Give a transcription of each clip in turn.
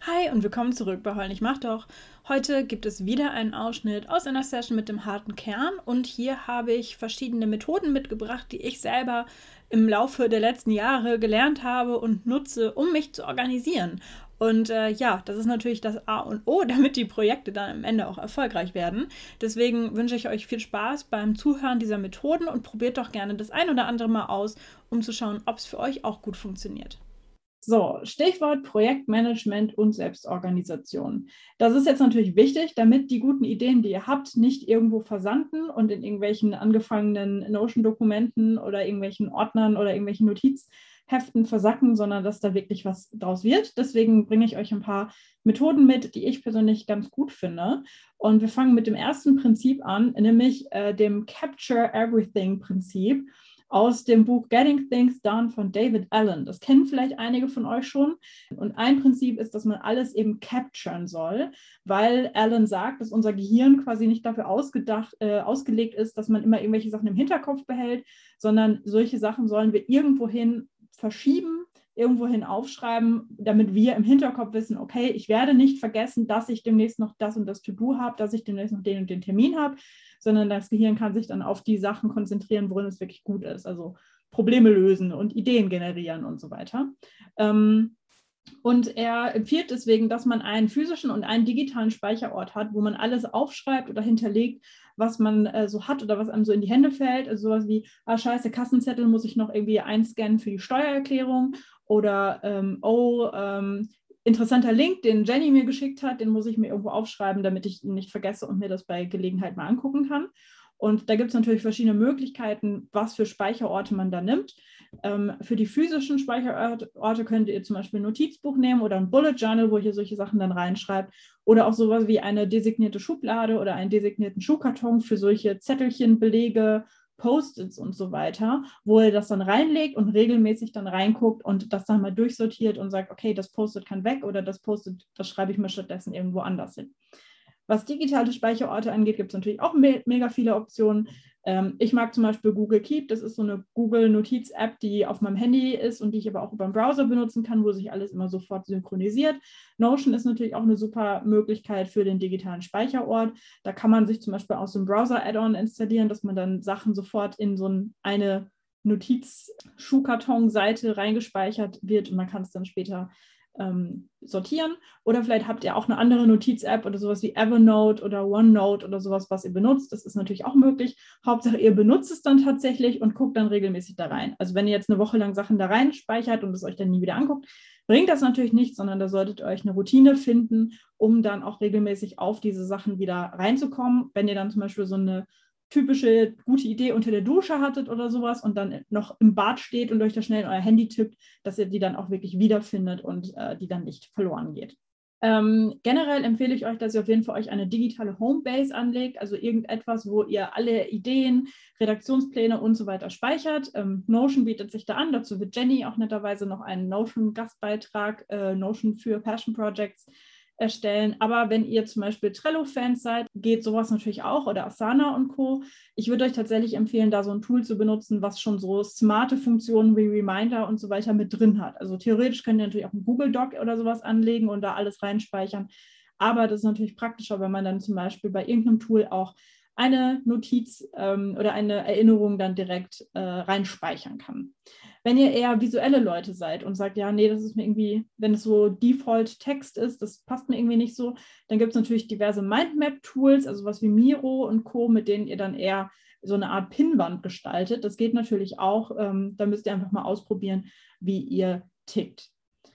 Hi und willkommen zurück bei Heul nicht mach doch. Heute gibt es wieder einen Ausschnitt aus einer Session mit dem harten Kern und hier habe ich verschiedene Methoden mitgebracht, die ich selber im Laufe der letzten Jahre gelernt habe und nutze, um mich zu organisieren. Und ja, das ist natürlich das A und O, damit die Projekte dann am Ende auch erfolgreich werden. Deswegen wünsche ich euch viel Spaß beim Zuhören dieser Methoden und probiert doch gerne das ein oder andere mal aus, um zu schauen, ob es für euch auch gut funktioniert. So, Stichwort Projektmanagement und Selbstorganisation. Das ist jetzt natürlich wichtig, damit die guten Ideen, die ihr habt, nicht irgendwo versanden und in irgendwelchen angefangenen Notion-Dokumenten oder irgendwelchen Ordnern oder irgendwelchen Notizheften versacken, sondern dass da wirklich was draus wird. Deswegen bringe ich euch ein paar Methoden mit, die ich persönlich ganz gut finde. Und wir fangen mit dem ersten Prinzip an, nämlich dem Capture Everything-Prinzip aus dem Buch Getting Things Done von David Allen. Das kennen vielleicht einige von euch schon. Und ein Prinzip ist, dass man alles eben capturen soll, weil Allen sagt, dass unser Gehirn quasi nicht dafür ausgelegt ist, dass man immer irgendwelche Sachen im Hinterkopf behält, sondern solche Sachen sollen wir irgendwohin verschieben, irgendwohin aufschreiben, damit wir im Hinterkopf wissen, okay, ich werde nicht vergessen, dass ich demnächst noch das und das To-Do habe, dass ich demnächst noch den und den Termin habe, sondern das Gehirn kann sich dann auf die Sachen konzentrieren, worin es wirklich gut ist. Also Probleme lösen und Ideen generieren und so weiter. Und er empfiehlt deswegen, dass man einen physischen und einen digitalen Speicherort hat, wo man alles aufschreibt oder hinterlegt, was man so hat oder was einem so in die Hände fällt. Also sowas wie, scheiße, Kassenzettel muss ich noch irgendwie einscannen für die Steuererklärung oder interessanter Link, den Jenny mir geschickt hat, den muss ich mir irgendwo aufschreiben, damit ich ihn nicht vergesse und mir das bei Gelegenheit mal angucken kann. Und da gibt es natürlich verschiedene Möglichkeiten, was für Speicherorte man da nimmt. Für die physischen Speicherorte könnt ihr zum Beispiel ein Notizbuch nehmen oder ein Bullet Journal, wo ihr solche Sachen dann reinschreibt. Oder auch sowas wie eine designierte Schublade oder einen designierten Schuhkarton für solche Zettelchen, Belege, Post-its und so weiter, wo ihr das dann reinlegt und regelmäßig dann reinguckt und das dann mal durchsortiert und sagt, okay, das Post-it kann weg oder das Post-it, das schreibe ich mir stattdessen irgendwo anders hin. Was digitale Speicherorte angeht, gibt es natürlich auch mega viele Optionen. Ich mag zum Beispiel Google Keep. Das ist so eine Google-Notiz-App, die auf meinem Handy ist und die ich aber auch über den Browser benutzen kann, wo sich alles immer sofort synchronisiert. Notion ist natürlich auch eine super Möglichkeit für den digitalen Speicherort. Da kann man sich zum Beispiel aus dem Browser-Add-on installieren, dass man dann Sachen sofort in so eine Notiz-Schuhkarton-Seite reingespeichert wird und man kann es dann später sortieren. Oder vielleicht habt ihr auch eine andere Notiz-App oder sowas wie Evernote oder OneNote oder sowas, was ihr benutzt. Das ist natürlich auch möglich. Hauptsache, ihr benutzt es dann tatsächlich und guckt dann regelmäßig da rein. Also wenn ihr jetzt eine Woche lang Sachen da rein speichert und es euch dann nie wieder anguckt, bringt das natürlich nichts, sondern da solltet ihr euch eine Routine finden, um dann auch regelmäßig auf diese Sachen wieder reinzukommen. Wenn ihr dann zum Beispiel so eine typische gute Idee unter der Dusche hattet oder sowas und dann noch im Bad steht und euch da schnell in euer Handy tippt, dass ihr die dann auch wirklich wiederfindet und die dann nicht verloren geht. Generell empfehle ich euch, dass ihr auf jeden Fall euch eine digitale Homebase anlegt, also irgendetwas, wo ihr alle Ideen, Redaktionspläne und so weiter speichert. Notion bietet sich da an, dazu wird Jenny auch netterweise noch einen Notion-Gastbeitrag, Notion für Passion Projects erstellen. Aber wenn ihr zum Beispiel Trello-Fans seid, geht sowas natürlich auch oder Asana und Co. Ich würde euch tatsächlich empfehlen, da so ein Tool zu benutzen, was schon so smarte Funktionen wie Reminder und so weiter mit drin hat. Also theoretisch könnt ihr natürlich auch einen Google Doc oder sowas anlegen und da alles reinspeichern. Aber das ist natürlich praktischer, wenn man dann zum Beispiel bei irgendeinem Tool auch eine Notiz oder eine Erinnerung dann direkt reinspeichern kann. Wenn ihr eher visuelle Leute seid und sagt, ja, nee, das ist mir irgendwie, wenn es so Default-Text ist, das passt mir irgendwie nicht so, dann gibt es natürlich diverse Mindmap-Tools, also was wie Miro und Co., mit denen ihr dann eher so eine Art Pinnwand gestaltet. Das geht natürlich auch. Da müsst ihr einfach mal ausprobieren, wie ihr tickt.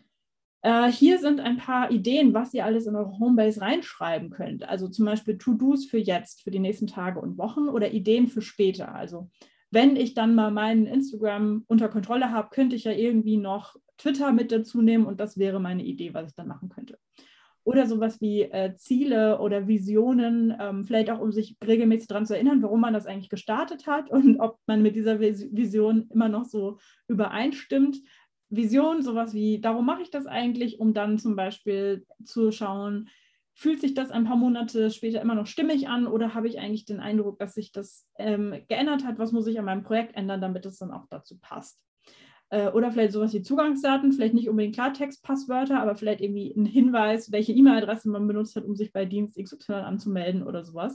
Hier sind ein paar Ideen, was ihr alles in eure Homebase reinschreiben könnt. Also zum Beispiel To-Dos für jetzt, für die nächsten Tage und Wochen oder Ideen für später. Also wenn ich dann mal meinen Instagram unter Kontrolle habe, könnte ich ja irgendwie noch Twitter mit dazu nehmen und das wäre meine Idee, was ich dann machen könnte. Oder sowas wie Ziele oder Visionen, vielleicht auch, um sich regelmäßig daran zu erinnern, warum man das eigentlich gestartet hat und ob man mit dieser Vision immer noch so übereinstimmt. Vision, sowas wie, darum mache ich das eigentlich, um dann zum Beispiel zu schauen, fühlt sich das ein paar Monate später immer noch stimmig an oder habe ich eigentlich den Eindruck, dass sich das geändert hat? Was muss ich an meinem Projekt ändern, damit es dann auch dazu passt? Oder vielleicht sowas wie Zugangsdaten, vielleicht nicht unbedingt Klartext-Passwörter, aber vielleicht irgendwie ein Hinweis, welche E-Mail-Adresse man benutzt hat, um sich bei Dienst XY anzumelden oder sowas.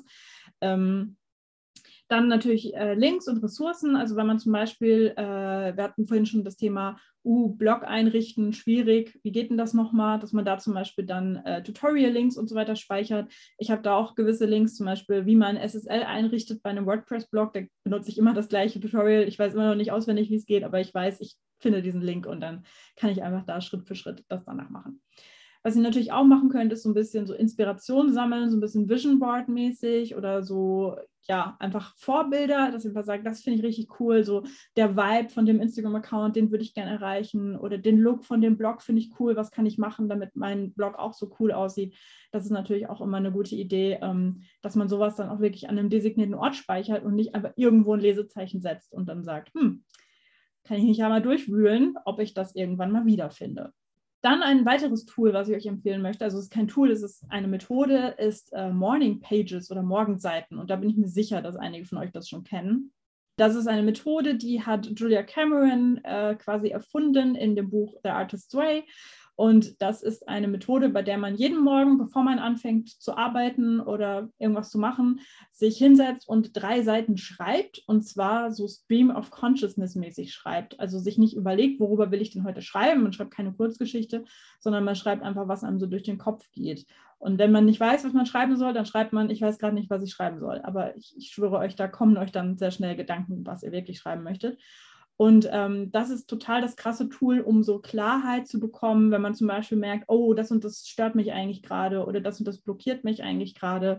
Dann natürlich Links und Ressourcen, also wenn man zum Beispiel, wir hatten vorhin schon das Thema Blog einrichten, schwierig, wie geht denn das nochmal, dass man da zum Beispiel dann Tutorial-Links und so weiter speichert. Ich habe da auch gewisse Links, zum Beispiel wie man SSL einrichtet bei einem WordPress-Blog, da benutze ich immer das gleiche Tutorial. Ich weiß immer noch nicht auswendig, wie es geht, aber ich weiß, ich finde diesen Link und dann kann ich einfach da Schritt für Schritt das danach machen. Was ihr natürlich auch machen könnt, ist so ein bisschen so Inspiration sammeln, so ein bisschen Vision Board mäßig oder so, ja, einfach Vorbilder, dass ihr einfach sagt, das finde ich richtig cool, so der Vibe von dem Instagram-Account, den würde ich gerne erreichen oder den Look von dem Blog finde ich cool, was kann ich machen, damit mein Blog auch so cool aussieht. Das ist natürlich auch immer eine gute Idee, dass man sowas dann auch wirklich an einem designierten Ort speichert und nicht einfach irgendwo ein Lesezeichen setzt und dann sagt, kann ich nicht einmal durchwühlen, ob ich das irgendwann mal wiederfinde. Dann ein weiteres Tool, was ich euch empfehlen möchte, also es ist kein Tool, es ist eine Methode, ist Morning Pages oder Morgenseiten. Und da bin ich mir sicher, dass einige von euch das schon kennen. Das ist eine Methode, die hat Julia Cameron quasi erfunden in dem Buch The Artist's Way. Und das ist eine Methode, bei der man jeden Morgen, bevor man anfängt zu arbeiten oder irgendwas zu machen, sich hinsetzt und 3 Seiten schreibt, und zwar so Stream of Consciousness mäßig schreibt. Also sich nicht überlegt, worüber will ich denn heute schreiben. Man schreibt keine Kurzgeschichte, sondern man schreibt einfach, was einem so durch den Kopf geht. Und wenn man nicht weiß, was man schreiben soll, dann schreibt man, ich weiß gerade nicht, was ich schreiben soll. Aber ich schwöre euch, da kommen euch dann sehr schnell Gedanken, was ihr wirklich schreiben möchtet. Und das ist total das krasse Tool, um so Klarheit zu bekommen, wenn man zum Beispiel merkt, oh, das und das stört mich eigentlich gerade oder das und das blockiert mich eigentlich gerade.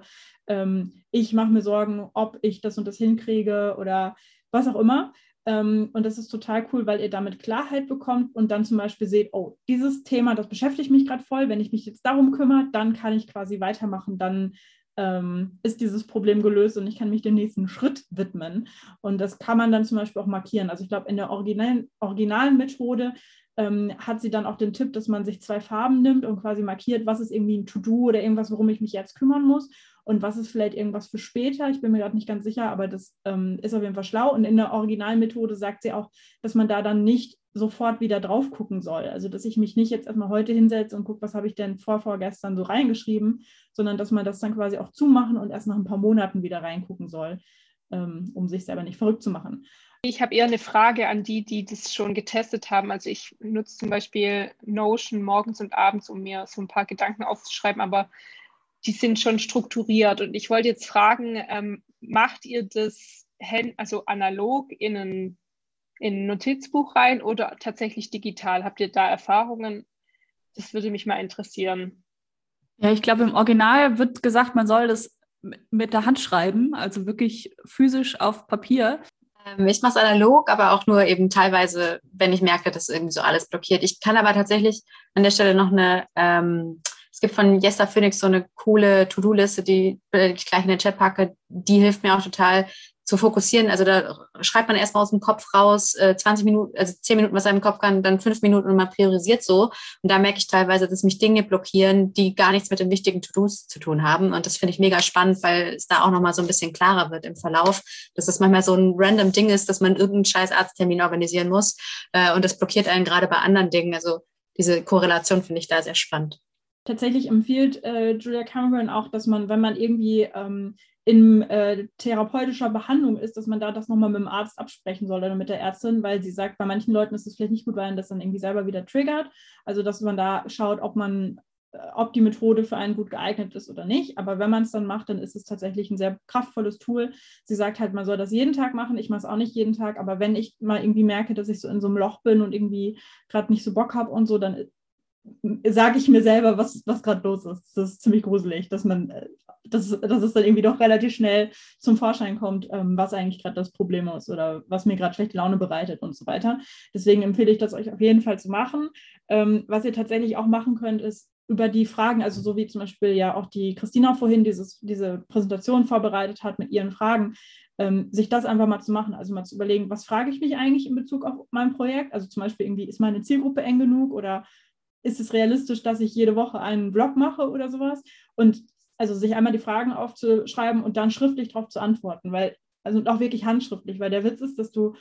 Ich mache mir Sorgen, ob ich das und das hinkriege oder was auch immer. Und das ist total cool, weil ihr damit Klarheit bekommt und dann zum Beispiel seht, oh, dieses Thema, das beschäftigt mich gerade voll. Wenn ich mich jetzt darum kümmere, dann kann ich quasi weitermachen, dann ist dieses Problem gelöst und ich kann mich dem nächsten Schritt widmen. Und das kann man dann zum Beispiel auch markieren. Also ich glaube, in der originalen Methode hat sie dann auch den Tipp, dass man sich 2 Farben nimmt und quasi markiert, was ist irgendwie ein To-Do oder irgendwas, worum ich mich jetzt kümmern muss und was ist vielleicht irgendwas für später. Ich bin mir gerade nicht ganz sicher, aber das ist auf jeden Fall schlau. Und in der Originalmethode sagt sie auch, dass man da dann nicht sofort wieder drauf gucken soll. Also dass ich mich nicht jetzt erstmal heute hinsetze und gucke, was habe ich denn vorgestern so reingeschrieben, sondern dass man das dann quasi auch zumachen und erst nach ein paar Monaten wieder reingucken soll, um sich selber nicht verrückt zu machen. Ich habe eher eine Frage an die das schon getestet haben. Also ich nutze zum Beispiel Notion morgens und abends, um mir so ein paar Gedanken aufzuschreiben, aber die sind schon strukturiert. Und ich wollte jetzt fragen, macht ihr das also analog in ein Notizbuch rein oder tatsächlich digital? Habt ihr da Erfahrungen? Das würde mich mal interessieren. Ja, ich glaube, im Original wird gesagt, man soll das mit der Hand schreiben, also wirklich physisch auf Papier. Ich mache es analog, aber auch nur eben teilweise, wenn ich merke, dass irgendwie so alles blockiert. Ich kann aber tatsächlich an der Stelle noch es gibt von Jester Phoenix so eine coole To-Do-Liste, die ich gleich in den Chat packe, die hilft mir auch total zu fokussieren. Also da schreibt man erstmal aus dem Kopf raus, 20 Minuten, also 10 Minuten, was einem im Kopf kann, dann 5 Minuten und man priorisiert so. Und da merke ich teilweise, dass mich Dinge blockieren, die gar nichts mit den wichtigen To-Dos zu tun haben. Und das finde ich mega spannend, weil es da auch nochmal so ein bisschen klarer wird im Verlauf, dass das manchmal so ein random Ding ist, dass man irgendeinen scheiß Arzttermin organisieren muss. Und das blockiert einen gerade bei anderen Dingen. Also diese Korrelation finde ich da sehr spannend. Tatsächlich empfiehlt Julia Cameron auch, dass man, wenn man irgendwie in therapeutischer Behandlung ist, dass man da das nochmal mit dem Arzt absprechen soll oder mit der Ärztin, weil sie sagt, bei manchen Leuten ist es vielleicht nicht gut, weil das dann irgendwie selber wieder triggert. Also dass man da schaut, ob die Methode für einen gut geeignet ist oder nicht. Aber wenn man es dann macht, dann ist es tatsächlich ein sehr kraftvolles Tool. Sie sagt halt, man soll das jeden Tag machen. Ich mache es auch nicht jeden Tag, aber wenn ich mal irgendwie merke, dass ich so in so einem Loch bin und irgendwie gerade nicht so Bock habe und so, dann sage ich mir selber, was gerade los ist. Das ist ziemlich gruselig, dass es dann irgendwie doch relativ schnell zum Vorschein kommt, was eigentlich gerade das Problem ist oder was mir gerade schlechte Laune bereitet und so weiter. Deswegen empfehle ich das euch auf jeden Fall zu machen. Was ihr tatsächlich auch machen könnt, ist über die Fragen, also so wie zum Beispiel ja auch die Christina vorhin diese Präsentation vorbereitet hat mit ihren Fragen, sich das einfach mal zu machen, also mal zu überlegen, was frage ich mich eigentlich in Bezug auf mein Projekt, also zum Beispiel irgendwie, ist meine Zielgruppe eng genug oder ist es realistisch, dass ich jede Woche einen Blog mache oder sowas? Und also sich einmal die Fragen aufzuschreiben und dann schriftlich darauf zu antworten, also auch wirklich handschriftlich, weil der Witz ist, dass du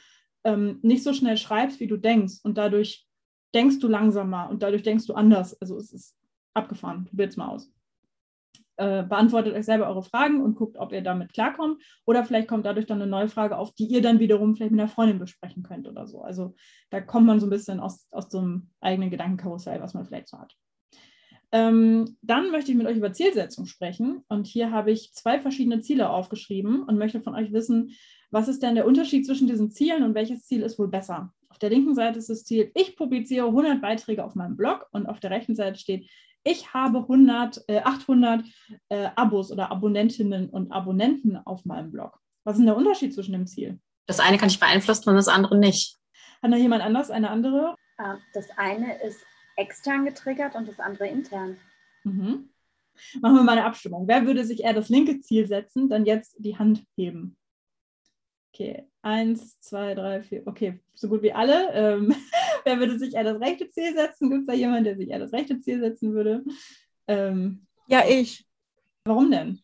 nicht so schnell schreibst, wie du denkst und dadurch denkst du langsamer und dadurch denkst du anders. Also es ist abgefahren. Probiert es mal aus. Beantwortet euch selber eure Fragen und guckt, ob ihr damit klarkommt. Oder vielleicht kommt dadurch dann eine neue Frage auf, die ihr dann wiederum vielleicht mit einer Freundin besprechen könnt oder so. Also da kommt man so ein bisschen aus so einem eigenen Gedankenkarussell, was man vielleicht so hat. Dann möchte ich mit euch über Zielsetzung sprechen. Und hier habe ich 2 verschiedene Ziele aufgeschrieben und möchte von euch wissen, was ist denn der Unterschied zwischen diesen Zielen und welches Ziel ist wohl besser? Auf der linken Seite ist das Ziel, ich publiziere 100 Beiträge auf meinem Blog und auf der rechten Seite steht, ich habe 800 Abos oder Abonnentinnen und Abonnenten auf meinem Blog. Was ist denn der Unterschied zwischen dem Ziel? Das eine kann ich beeinflussen und das andere nicht. Hat noch jemand anders eine andere? Das eine ist extern getriggert und das andere intern. Mhm. Machen wir mal eine Abstimmung. Wer würde sich eher das linke Ziel setzen? Dann jetzt die Hand heben. Okay, 1, 2, 3, 4. Okay, so gut wie alle. Wer würde sich eher das rechte Ziel setzen? Gibt es da jemanden, der sich eher das rechte Ziel setzen würde? Ja, ich. Warum denn?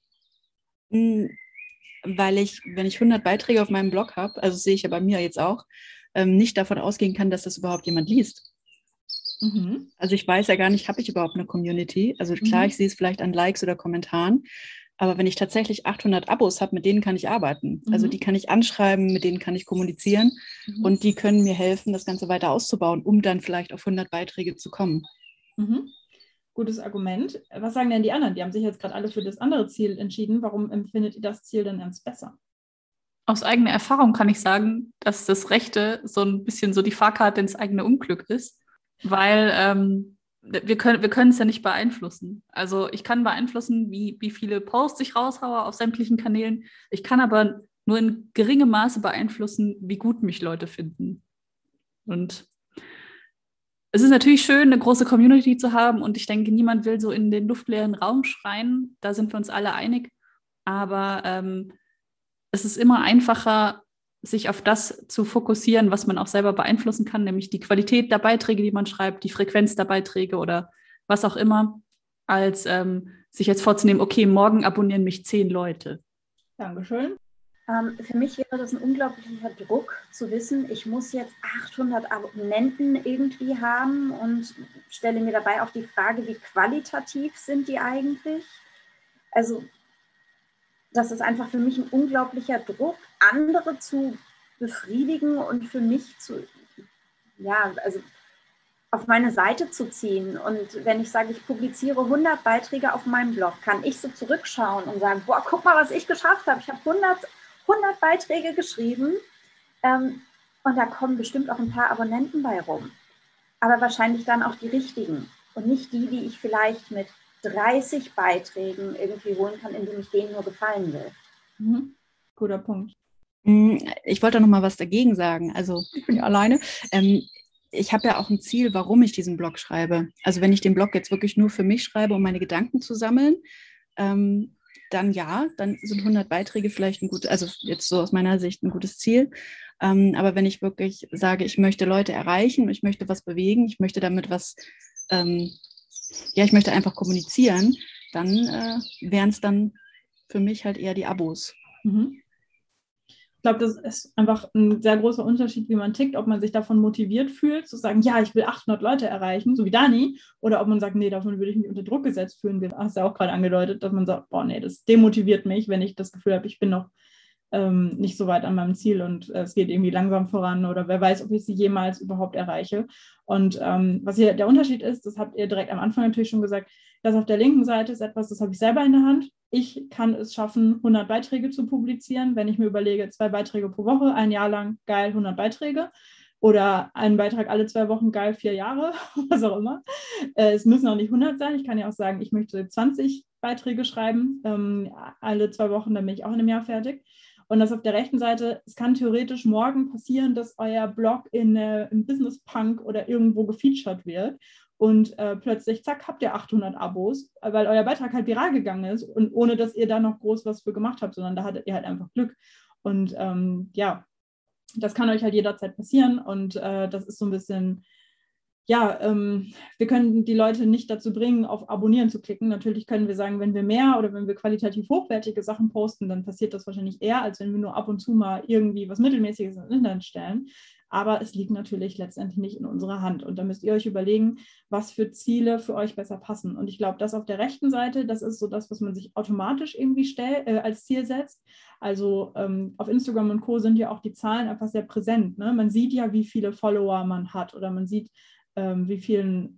Weil ich, wenn ich 100 Beiträge auf meinem Blog habe, also sehe ich ja bei mir jetzt auch, nicht davon ausgehen kann, dass das überhaupt jemand liest. Mhm. Also ich weiß ja gar nicht, habe ich überhaupt eine Community? Also klar, ich sehe es vielleicht an Likes oder Kommentaren, aber wenn ich tatsächlich 800 Abos habe, mit denen kann ich arbeiten. Also die kann ich anschreiben, mit denen kann ich kommunizieren und die können mir helfen, das Ganze weiter auszubauen, um dann vielleicht auf 100 Beiträge zu kommen. Gutes Argument. Was sagen denn die anderen? Die haben sich jetzt gerade alle für das andere Ziel entschieden. Warum empfindet ihr das Ziel denn als besser? Aus eigener Erfahrung kann ich sagen, dass das Rechte so ein bisschen so die Fahrkarte ins eigene Unglück ist, weil wir können es ja nicht beeinflussen. Also ich kann beeinflussen, wie viele Posts ich raushaue auf sämtlichen Kanälen. Ich kann aber nur in geringem Maße beeinflussen, wie gut mich Leute finden. Und es ist natürlich schön, eine große Community zu haben und ich denke, niemand will so in den luftleeren Raum schreien. Da sind wir uns alle einig. Aber es ist immer einfacher, sich auf das zu fokussieren, was man auch selber beeinflussen kann, nämlich die Qualität der Beiträge, die man schreibt, die Frequenz der Beiträge oder was auch immer, als sich jetzt vorzunehmen, okay, morgen abonnieren mich 10 Leute. Dankeschön. Für mich wäre das ein unglaublicher Druck zu wissen, ich muss jetzt 800 Abonnenten irgendwie haben und stelle mir dabei auch die Frage, wie qualitativ sind die eigentlich? Also das ist einfach für mich ein unglaublicher Druck, andere zu befriedigen und für mich auf meine Seite zu ziehen. Und wenn ich sage, ich publiziere 100 Beiträge auf meinem Blog, kann ich so zurückschauen und sagen, boah, guck mal, was ich geschafft habe. Ich habe 100 Beiträge geschrieben und da kommen bestimmt auch ein paar Abonnenten bei rum. Aber wahrscheinlich dann auch die richtigen und nicht die ich vielleicht mit 30 Beiträgen irgendwie holen kann, indem ich denen nur gefallen will. Guter Punkt. Ich wollte noch mal was dagegen sagen. Also ich bin ja alleine. Ich habe ja auch ein Ziel, warum ich diesen Blog schreibe. Also wenn ich den Blog jetzt wirklich nur für mich schreibe, um meine Gedanken zu sammeln, dann sind 100 Beiträge vielleicht also jetzt so aus meiner Sicht ein gutes Ziel. Aber wenn ich wirklich sage, ich möchte Leute erreichen, ich möchte was bewegen, ich möchte damit ich möchte einfach kommunizieren, dann wären es dann für mich halt eher die Abos. Ich glaube, das ist einfach ein sehr großer Unterschied, wie man tickt, ob man sich davon motiviert fühlt, zu sagen, ja, ich will 800 Leute erreichen, so wie Dani, oder ob man sagt, nee, davon würde ich mich unter Druck gesetzt fühlen. Du hast ja auch gerade angedeutet, dass man sagt, boah, nee, das demotiviert mich, wenn ich das Gefühl habe, ich bin noch nicht so weit an meinem Ziel und es geht irgendwie langsam voran oder wer weiß, ob ich sie jemals überhaupt erreiche. Und was hier der Unterschied ist, das habt ihr direkt am Anfang natürlich schon gesagt, das auf der linken Seite ist etwas, das habe ich selber in der Hand. Ich kann es schaffen, 100 Beiträge zu publizieren, wenn ich mir überlege, 2 Beiträge pro Woche, ein Jahr lang, geil, 100 Beiträge. Oder einen Beitrag alle 2 Wochen, geil, 4 Jahre, was auch immer. Es müssen auch nicht 100 sein. Ich kann ja auch sagen, ich möchte 20 Beiträge schreiben, alle 2 Wochen, dann bin ich auch in einem Jahr fertig. Und das auf der rechten Seite, es kann theoretisch morgen passieren, dass euer Blog im Business Punk oder irgendwo gefeatured wird. Und plötzlich, zack, habt ihr 800 Abos, weil euer Beitrag halt viral gegangen ist und ohne, dass ihr da noch groß was für gemacht habt, sondern da hattet ihr halt einfach Glück. Und das kann euch halt jederzeit passieren und das ist so ein bisschen wir können die Leute nicht dazu bringen, auf Abonnieren zu klicken. Natürlich können wir sagen, wenn wir mehr oder wenn wir qualitativ hochwertige Sachen posten, dann passiert das wahrscheinlich eher, als wenn wir nur ab und zu mal irgendwie was Mittelmäßiges ins Internet stellen. Aber es liegt natürlich letztendlich nicht in unserer Hand. Und da müsst ihr euch überlegen, was für Ziele für euch besser passen. Und ich glaube, das auf der rechten Seite, das ist so das, was man sich automatisch irgendwie als Ziel setzt. Also auf Instagram und Co. sind ja auch die Zahlen einfach sehr präsent. Ne? Man sieht ja, wie viele Follower man hat oder man sieht, wie viele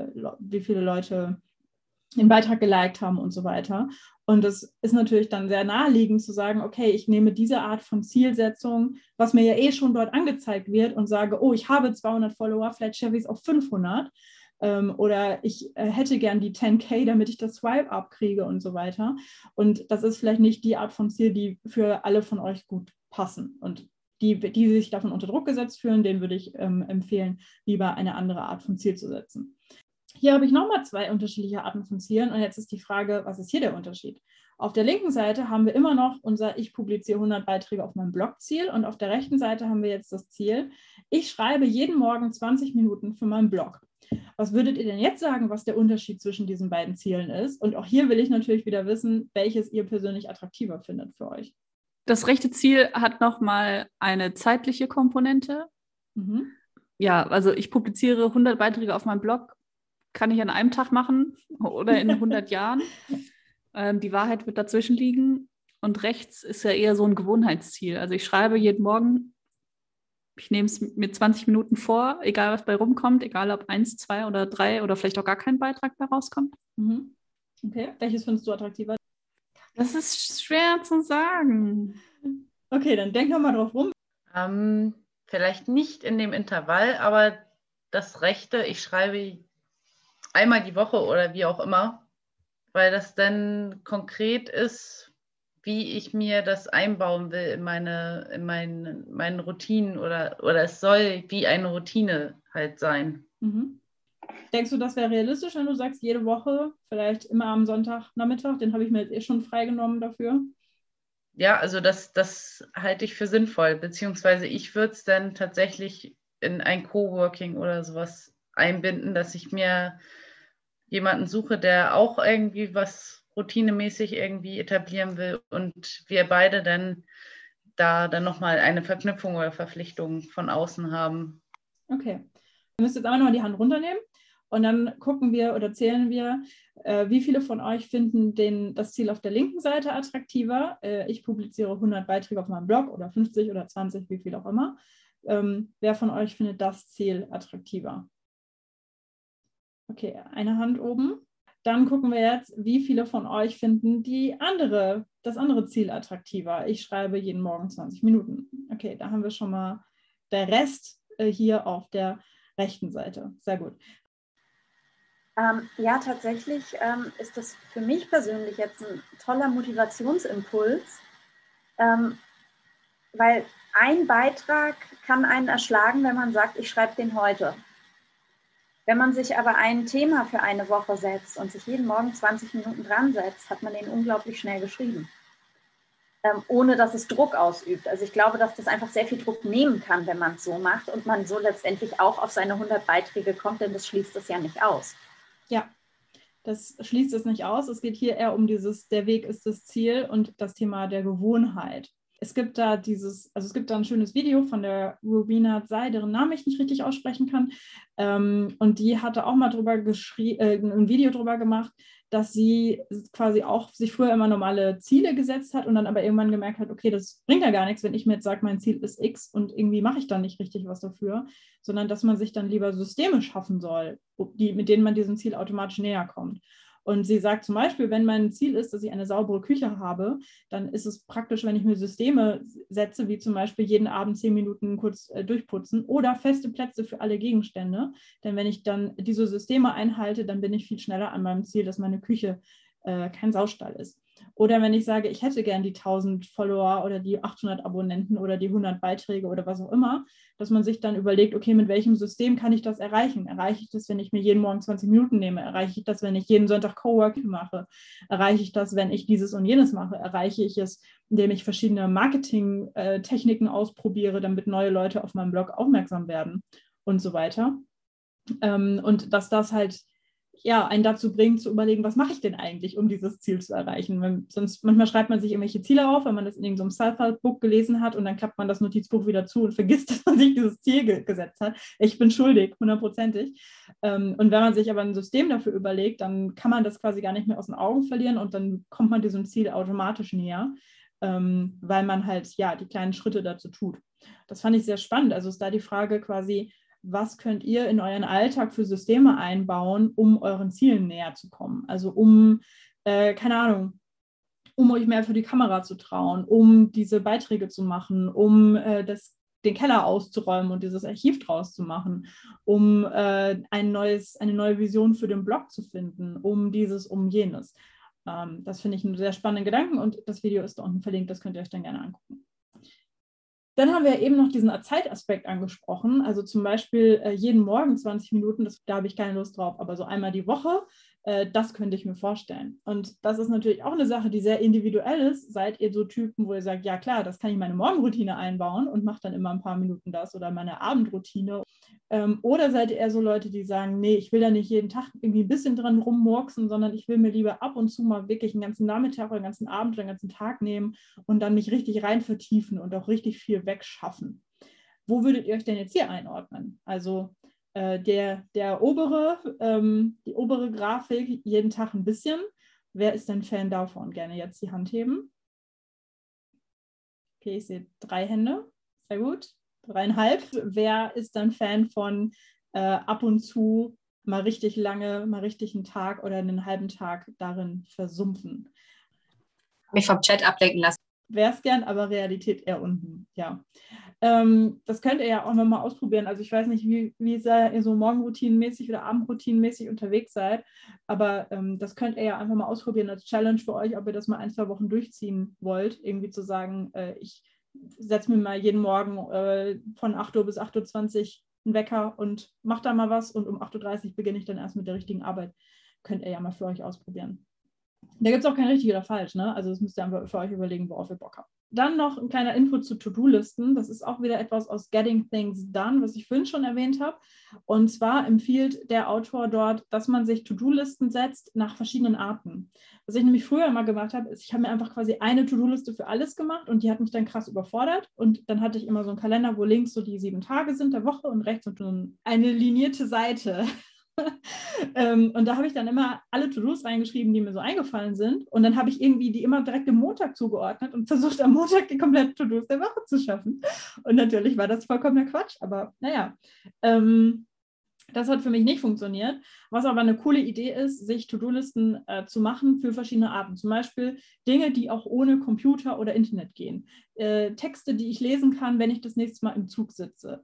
Leute den Beitrag geliked haben und so weiter. Und es ist natürlich dann sehr naheliegend zu sagen, okay, ich nehme diese Art von Zielsetzung, was mir ja eh schon dort angezeigt wird und sage, oh, ich habe 200 Follower, vielleicht schaffe ich es auf 500. Oder ich hätte gern die 10.000, damit ich das Swipe-Up kriege und so weiter. Und das ist vielleicht nicht die Art von Ziel, die für alle von euch gut passen. Und die sich davon unter Druck gesetzt fühlen, denen würde ich empfehlen, lieber eine andere Art von Ziel zu setzen. Hier habe ich nochmal 2 unterschiedliche Arten von Zielen und jetzt ist die Frage, was ist hier der Unterschied? Auf der linken Seite haben wir immer noch unser Ich publiziere 100 Beiträge auf meinem Blog-Ziel und auf der rechten Seite haben wir jetzt das Ziel, ich schreibe jeden Morgen 20 Minuten für meinen Blog. Was würdet ihr denn jetzt sagen, was der Unterschied zwischen diesen beiden Zielen ist? Und auch hier will ich natürlich wieder wissen, welches ihr persönlich attraktiver findet für euch. Das rechte Ziel hat nochmal eine zeitliche Komponente. Mhm. Ja, also ich publiziere 100 Beiträge auf meinem Blog, kann ich an einem Tag machen oder in 100 Jahren. Die Wahrheit wird dazwischen liegen. Und rechts ist ja eher so ein Gewohnheitsziel. Also ich schreibe jeden Morgen, ich nehme es mir 20 Minuten vor, egal was bei rumkommt, egal ob 1, 2 oder 3 oder vielleicht auch gar kein Beitrag bei rauskommt. Mhm. Okay, welches findest du attraktiver? Das ist schwer zu sagen. Okay, dann denk nochmal drauf rum. Vielleicht nicht in dem Intervall, aber das Rechte, ich schreibe einmal die Woche oder wie auch immer, weil das dann konkret ist, wie ich mir das einbauen will in meine Routinen oder es soll wie eine Routine halt sein. Mhm. Denkst du, das wäre realistisch, wenn du sagst, jede Woche, vielleicht immer am Sonntagnachmittag, den habe ich mir jetzt eh schon freigenommen dafür? Ja, also das halte ich für sinnvoll, beziehungsweise ich würde es dann tatsächlich in ein Coworking oder sowas einbinden, dass ich mir jemanden suche, der auch irgendwie was routinemäßig irgendwie etablieren will und wir beide dann da dann nochmal eine Verknüpfung oder Verpflichtung von außen haben. Okay. Ihr müsst jetzt einmal nochmal die Hand runternehmen und dann gucken wir oder zählen wir, wie viele von euch finden das Ziel auf der linken Seite attraktiver. Ich publiziere 100 Beiträge auf meinem Blog oder 50 oder 20, wie viel auch immer. Wer von euch findet das Ziel attraktiver? Okay, eine Hand oben. Dann gucken wir jetzt, wie viele von euch finden das andere Ziel attraktiver. Ich schreibe jeden Morgen 20 Minuten. Okay, da haben wir schon mal der Rest hier auf der rechten Seite. Sehr gut. Ja, tatsächlich ist das für mich persönlich jetzt ein toller Motivationsimpuls, weil ein Beitrag kann einen erschlagen, wenn man sagt, ich schreibe den heute. Wenn man sich aber ein Thema für eine Woche setzt und sich jeden Morgen 20 Minuten dran setzt, hat man den unglaublich schnell geschrieben, ohne dass es Druck ausübt. Also ich glaube, dass das einfach sehr viel Druck nehmen kann, wenn man es so macht und man so letztendlich auch auf seine 100 Beiträge kommt, denn das schließt es ja nicht aus. Ja, das schließt es nicht aus. Es geht hier eher um der Weg ist das Ziel und das Thema der Gewohnheit. Es gibt da ein schönes Video von der Rubina Zay, deren Namen ich nicht richtig aussprechen kann. Und die hatte auch mal ein Video drüber gemacht, dass sie quasi auch sich früher immer normale Ziele gesetzt hat und dann aber irgendwann gemerkt hat, okay, das bringt ja gar nichts, wenn ich mir jetzt sage, mein Ziel ist X und irgendwie mache ich dann nicht richtig was dafür, sondern dass man sich dann lieber Systeme schaffen soll, mit denen man diesem Ziel automatisch näher kommt. Und sie sagt zum Beispiel, wenn mein Ziel ist, dass ich eine saubere Küche habe, dann ist es praktisch, wenn ich mir Systeme setze, wie zum Beispiel jeden Abend 10 Minuten kurz durchputzen oder feste Plätze für alle Gegenstände. Denn wenn ich dann diese Systeme einhalte, dann bin ich viel schneller an meinem Ziel, dass meine Küche kein Saustall ist. Oder wenn ich sage, ich hätte gern die 1000 Follower oder die 800 Abonnenten oder die 100 Beiträge oder was auch immer, dass man sich dann überlegt, okay, mit welchem System kann ich das erreichen? Erreiche ich das, wenn ich mir jeden Morgen 20 Minuten nehme? Erreiche ich das, wenn ich jeden Sonntag Coworking mache? Erreiche ich das, wenn ich dieses und jenes mache? Erreiche ich es, indem ich verschiedene Marketing-Techniken ausprobiere, damit neue Leute auf meinem Blog aufmerksam werden und so weiter? Und dass das halt einen dazu bringt, zu überlegen, was mache ich denn eigentlich, um dieses Ziel zu erreichen. Sonst manchmal schreibt man sich irgendwelche Ziele auf, wenn man das in irgendeinem Self-Help-Book gelesen hat und dann klappt man das Notizbuch wieder zu und vergisst, dass man sich dieses Ziel gesetzt hat. Ich bin schuldig, 100%. Und wenn man sich aber ein System dafür überlegt, dann kann man das quasi gar nicht mehr aus den Augen verlieren und dann kommt man diesem Ziel automatisch näher, weil man halt die kleinen Schritte dazu tut. Das fand ich sehr spannend. Also ist da die Frage quasi, was könnt ihr in euren Alltag für Systeme einbauen, um euren Zielen näher zu kommen? Also keine Ahnung, um euch mehr für die Kamera zu trauen, um diese Beiträge zu machen, um den Keller auszuräumen und dieses Archiv draus zu machen, um eine neue Vision für den Blog zu finden, um dieses, um jenes. Das finde ich einen sehr spannenden Gedanken und das Video ist da unten verlinkt, das könnt ihr euch dann gerne angucken. Dann haben wir eben noch diesen Zeitaspekt angesprochen, also zum Beispiel jeden Morgen 20 Minuten, da habe ich keine Lust drauf, aber so einmal die Woche, das könnte ich mir vorstellen. Und das ist natürlich auch eine Sache, die sehr individuell ist. Seid ihr so Typen, wo ihr sagt, ja klar, das kann ich in meine Morgenroutine einbauen und mache dann immer ein paar Minuten das oder meine Abendroutine. Oder seid ihr eher so Leute, die sagen, nee, ich will da nicht jeden Tag irgendwie ein bisschen dran rummurksen, sondern ich will mir lieber ab und zu mal wirklich einen ganzen Nachmittag oder einen ganzen Abend oder einen ganzen Tag nehmen und dann mich richtig rein vertiefen und auch richtig viel wegschaffen. Wo würdet ihr euch denn jetzt hier einordnen? Also die obere Grafik, jeden Tag ein bisschen. Wer ist denn Fan davon? Gerne jetzt die Hand heben. Okay, ich sehe 3 Hände. Sehr gut. 3,5. Wer ist dann Fan von ab und zu mal richtig lange, mal richtig einen Tag oder einen halben Tag darin versumpfen? Mich vom Chat ablenken lassen. Wäre es gern, aber Realität eher unten, ja. Das könnt ihr ja auch nochmal ausprobieren. Also ich weiß nicht, wie ihr so morgenroutinenmäßig oder abendroutinenmäßig unterwegs seid, aber das könnt ihr ja einfach mal ausprobieren als Challenge für euch, ob ihr das mal 1-2 Wochen durchziehen wollt. Irgendwie zu sagen, ich setze mir mal jeden Morgen von 8 Uhr bis 8:20 Uhr einen Wecker und mache da mal was und um 8:30 Uhr beginne ich dann erst mit der richtigen Arbeit. Könnt ihr ja mal für euch ausprobieren. Da gibt es auch kein richtig oder falsch, ne? Also das müsst ihr einfach für euch überlegen, worauf ihr Bock habt. Dann noch ein kleiner Input zu To-Do-Listen. Das ist auch wieder etwas aus Getting Things Done, was ich vorhin schon erwähnt habe. Und zwar empfiehlt der Autor dort, dass man sich To-Do-Listen setzt nach verschiedenen Arten. Was ich nämlich früher immer gemacht habe, ist, ich habe mir einfach quasi eine To-Do-Liste für alles gemacht und die hat mich dann krass überfordert. Und dann hatte ich immer so einen Kalender, wo links so die 7 Tage sind der Woche und rechts so eine linierte Seite. Und da habe ich dann immer alle To-Dos reingeschrieben, die mir so eingefallen sind. Und dann habe ich irgendwie die immer direkt dem Montag zugeordnet und versucht, am Montag die kompletten To-Dos der Woche zu schaffen. Und natürlich war das vollkommener Quatsch, aber naja. Das hat für mich nicht funktioniert. Was aber eine coole Idee ist, sich To-Do-Listen zu machen für verschiedene Arten. Zum Beispiel Dinge, die auch ohne Computer oder Internet gehen. Texte, die ich lesen kann, wenn ich das nächste Mal im Zug sitze.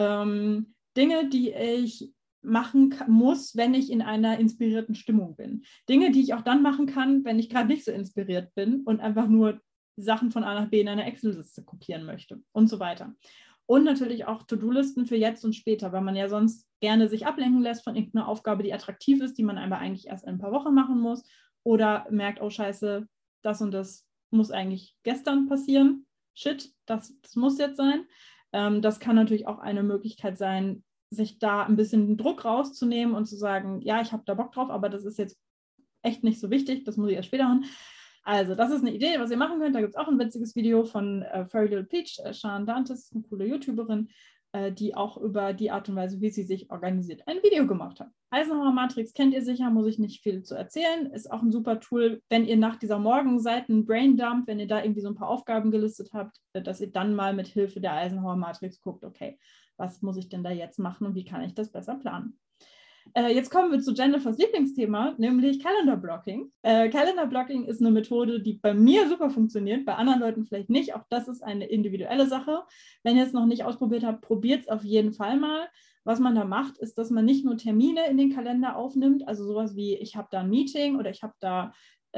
Dinge, die ich machen muss, wenn ich in einer inspirierten Stimmung bin. Dinge, die ich auch dann machen kann, wenn ich gerade nicht so inspiriert bin und einfach nur Sachen von A nach B in einer Excel-Liste kopieren möchte und so weiter. Und natürlich auch To-Do-Listen für jetzt und später, weil man ja sonst gerne sich ablenken lässt von irgendeiner Aufgabe, die attraktiv ist, die man aber eigentlich erst in ein paar Wochen machen muss oder merkt, oh scheiße, das und das muss eigentlich gestern passieren. Shit, das muss jetzt sein. Das kann natürlich auch eine Möglichkeit sein, sich da ein bisschen Druck rauszunehmen und zu sagen, ja, ich habe da Bock drauf, aber das ist jetzt echt nicht so wichtig, das muss ich erst später machen. Also das ist eine Idee, was ihr machen könnt. Da gibt es auch ein witziges Video von Fairy Little Peach, Sian Dantes, eine coole YouTuberin, die auch über die Art und Weise, wie sie sich organisiert, ein Video gemacht hat. Eisenhower Matrix kennt ihr sicher, muss ich nicht viel zu erzählen. Ist auch ein super Tool, wenn ihr nach dieser Morgenseiten Braindump, wenn ihr da irgendwie so ein paar Aufgaben gelistet habt, dass ihr dann mal mit Hilfe der Eisenhower Matrix guckt, okay, was muss ich denn da jetzt machen und wie kann ich das besser planen? Jetzt kommen wir zu Jennifers Lieblingsthema, nämlich Calendar Blocking. Calendar Blocking ist eine Methode, die bei mir super funktioniert, bei anderen Leuten vielleicht nicht. Auch das ist eine individuelle Sache. Wenn ihr es noch nicht ausprobiert habt, probiert es auf jeden Fall mal. Was man da macht, ist, dass man nicht nur Termine in den Kalender aufnimmt, also sowas wie, ich habe da ein Meeting oder ich habe da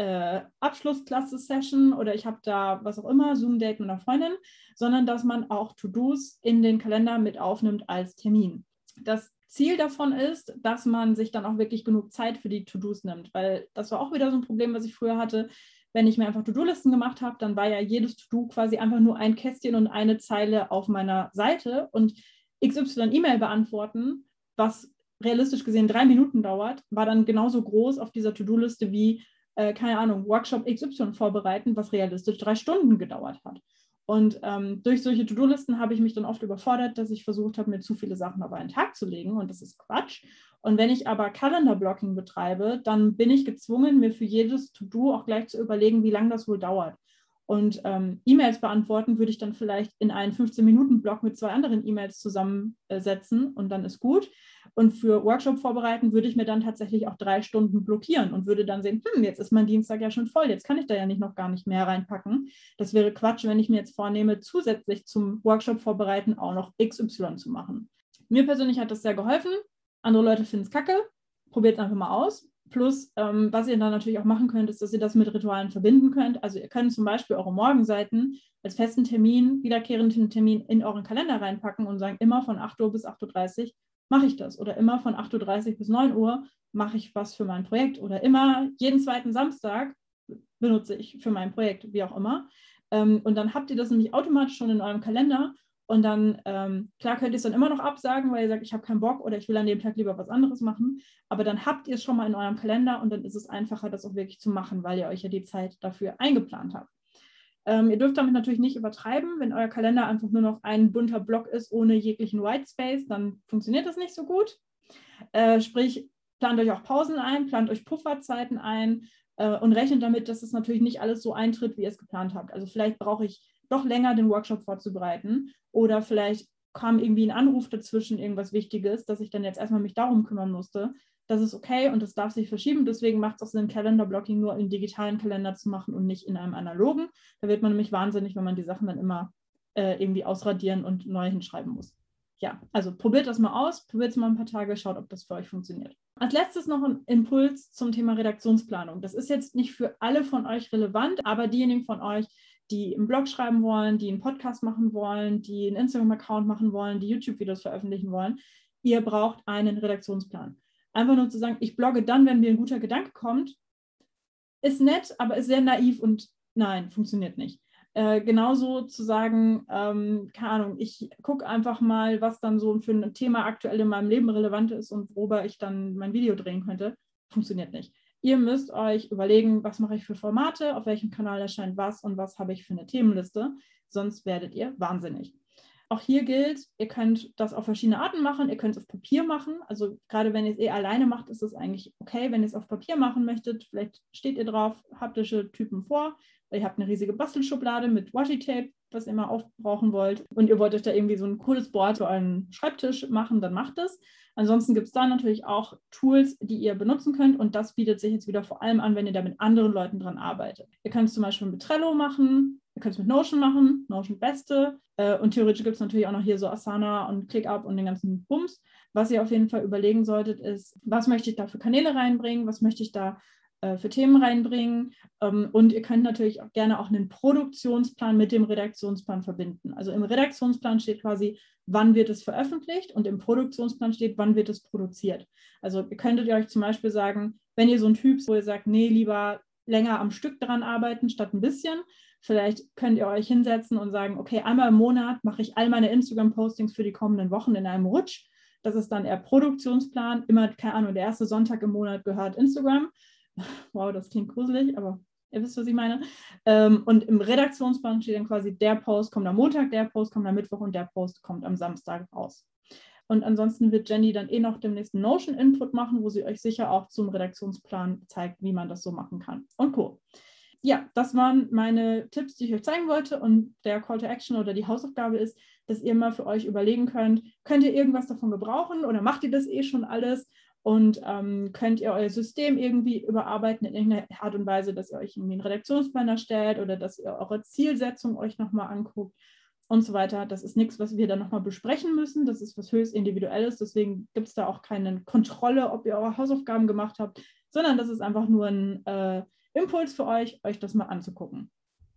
Abschlussklasse-Session oder ich habe da was auch immer, Zoom-Date mit einer Freundin, sondern dass man auch To-Dos in den Kalender mit aufnimmt als Termin. Das Ziel davon ist, dass man sich dann auch wirklich genug Zeit für die To-Dos nimmt, weil das war auch wieder so ein Problem, was ich früher hatte. Wenn ich mir einfach To-Do-Listen gemacht habe, dann war ja jedes To-Do quasi einfach nur ein Kästchen und eine Zeile auf meiner Seite und XY E-Mail beantworten, was realistisch gesehen 3 Minuten dauert, war dann genauso groß auf dieser To-Do-Liste wie, keine Ahnung, Workshop XY vorbereiten, was realistisch 3 Stunden gedauert hat. Und durch solche To-Do-Listen habe ich mich dann oft überfordert, dass ich versucht habe, mir zu viele Sachen auf einen Tag zu legen, und das ist Quatsch. Und wenn ich aber Calendar-Blocking betreibe, dann bin ich gezwungen, mir für jedes To-Do auch gleich zu überlegen, wie lange das wohl dauert. Und E-Mails beantworten würde ich dann vielleicht in einen 15-Minuten-Block mit 2 anderen E-Mails zusammensetzen und dann ist gut. Und für Workshop vorbereiten würde ich mir dann tatsächlich auch 3 Stunden blockieren und würde dann sehen, jetzt ist mein Dienstag ja schon voll, jetzt kann ich da ja noch gar nicht mehr reinpacken. Das wäre Quatsch, wenn ich mir jetzt vornehme, zusätzlich zum Workshop vorbereiten auch noch XY zu machen. Mir persönlich hat das sehr geholfen. Andere Leute finden es kacke. Probiert es einfach mal aus. Plus, was ihr dann natürlich auch machen könnt, ist, dass ihr das mit Ritualen verbinden könnt. Also ihr könnt zum Beispiel eure Morgenseiten als festen Termin, wiederkehrenden Termin in euren Kalender reinpacken und sagen, immer von 8 Uhr bis 8.30 Uhr mache ich das. Oder immer von 8.30 Uhr bis 9 Uhr mache ich was für mein Projekt. Oder immer jeden zweiten Samstag benutze ich für mein Projekt, wie auch immer. Und dann habt ihr das nämlich automatisch schon in eurem Kalender. Und dann, klar könnt ihr es dann immer noch absagen, weil ihr sagt, ich habe keinen Bock oder ich will an dem Tag lieber was anderes machen. Aber dann habt ihr es schon mal in eurem Kalender und dann ist es einfacher, das auch wirklich zu machen, weil ihr euch ja die Zeit dafür eingeplant habt. Ihr dürft damit natürlich nicht übertreiben. Wenn euer Kalender einfach nur noch ein bunter Block ist, ohne jeglichen Whitespace, dann funktioniert das nicht so gut. Sprich, plant euch auch Pausen ein, plant euch Pufferzeiten ein und rechnet damit, dass es natürlich nicht alles so eintritt, wie ihr es geplant habt. Also vielleicht brauche ich doch länger, den Workshop vorzubereiten. Oder vielleicht kam irgendwie ein Anruf dazwischen, irgendwas Wichtiges, dass ich dann jetzt erstmal mich darum kümmern musste. Das ist okay und das darf sich verschieben. Deswegen macht es auch Sinn, Calendar-Blocking nur im digitalen Kalender zu machen und nicht in einem analogen. Da wird man nämlich wahnsinnig, wenn man die Sachen dann immer irgendwie ausradieren und neu hinschreiben muss. Ja, also probiert das mal aus, probiert es mal ein paar Tage, schaut, ob das für euch funktioniert. Als letztes noch ein Impuls zum Thema Redaktionsplanung. Das ist jetzt nicht für alle von euch relevant, aber diejenigen von euch, die einen Blog schreiben wollen, die einen Podcast machen wollen, die einen Instagram-Account machen wollen, die YouTube-Videos veröffentlichen wollen, ihr braucht einen Redaktionsplan. Einfach nur zu sagen, ich blogge dann, wenn mir ein guter Gedanke kommt, ist nett, aber ist sehr naiv und nein, funktioniert nicht. Genauso zu sagen, keine Ahnung, ich gucke einfach mal, was dann so für ein Thema aktuell in meinem Leben relevant ist und worüber ich dann mein Video drehen könnte, funktioniert nicht. Ihr müsst euch überlegen, was mache ich für Formate, auf welchem Kanal erscheint was und was habe ich für eine Themenliste, sonst werdet ihr wahnsinnig. Auch hier gilt, ihr könnt das auf verschiedene Arten machen, ihr könnt es auf Papier machen, also gerade wenn ihr es alleine macht, ist es eigentlich okay, wenn ihr es auf Papier machen möchtet, vielleicht steht ihr drauf, haptische Typen vor, ihr habt eine riesige Bastelschublade mit Washi-Tape, was ihr mal aufbrauchen wollt und ihr wollt euch da irgendwie so ein cooles Board für euren Schreibtisch machen, dann macht es. Ansonsten gibt es da natürlich auch Tools, die ihr benutzen könnt und das bietet sich jetzt wieder vor allem an, wenn ihr da mit anderen Leuten dran arbeitet. Ihr könnt es zum Beispiel mit Trello machen, ihr könnt es mit Notion machen, Notion Beste und theoretisch gibt es natürlich auch noch hier so Asana und ClickUp und den ganzen Bums. Was ihr auf jeden Fall überlegen solltet ist, was möchte ich da für Kanäle reinbringen, was möchte ich da für Themen reinbringen und ihr könnt natürlich auch gerne auch einen Produktionsplan mit dem Redaktionsplan verbinden. Also im Redaktionsplan steht quasi, wann wird es veröffentlicht und im Produktionsplan steht, wann wird es produziert. Also ihr könntet euch zum Beispiel sagen, wenn ihr so ein Typ, wo ihr sagt, nee, lieber länger am Stück daran arbeiten statt ein bisschen, vielleicht könnt ihr euch hinsetzen und sagen, okay, einmal im Monat mache ich all meine Instagram-Postings für die kommenden Wochen in einem Rutsch. Das ist dann eher Produktionsplan, immer, keine Ahnung, der erste Sonntag im Monat gehört Instagram. Wow, das klingt gruselig, aber ihr wisst, was ich meine. Und im Redaktionsplan steht dann quasi, der Post kommt am Montag, der Post kommt am Mittwoch und der Post kommt am Samstag raus. Und ansonsten wird Jenny dann noch demnächst einen Notion-Input machen, wo sie euch sicher auch zum Redaktionsplan zeigt, wie man das so machen kann. Und cool. Ja, das waren meine Tipps, die ich euch zeigen wollte. Und der Call to Action oder die Hausaufgabe ist, dass ihr mal für euch überlegen könnt ihr irgendwas davon gebrauchen oder macht ihr das schon alles? Und könnt ihr euer System irgendwie überarbeiten in irgendeiner Art und Weise, dass ihr euch irgendwie einen Redaktionsplan erstellt oder dass ihr eure Zielsetzung euch nochmal anguckt und so weiter. Das ist nichts, was wir dann nochmal besprechen müssen. Das ist was höchst Individuelles. Deswegen gibt es da auch keine Kontrolle, ob ihr eure Hausaufgaben gemacht habt, sondern das ist einfach nur ein Impuls für euch das mal anzugucken.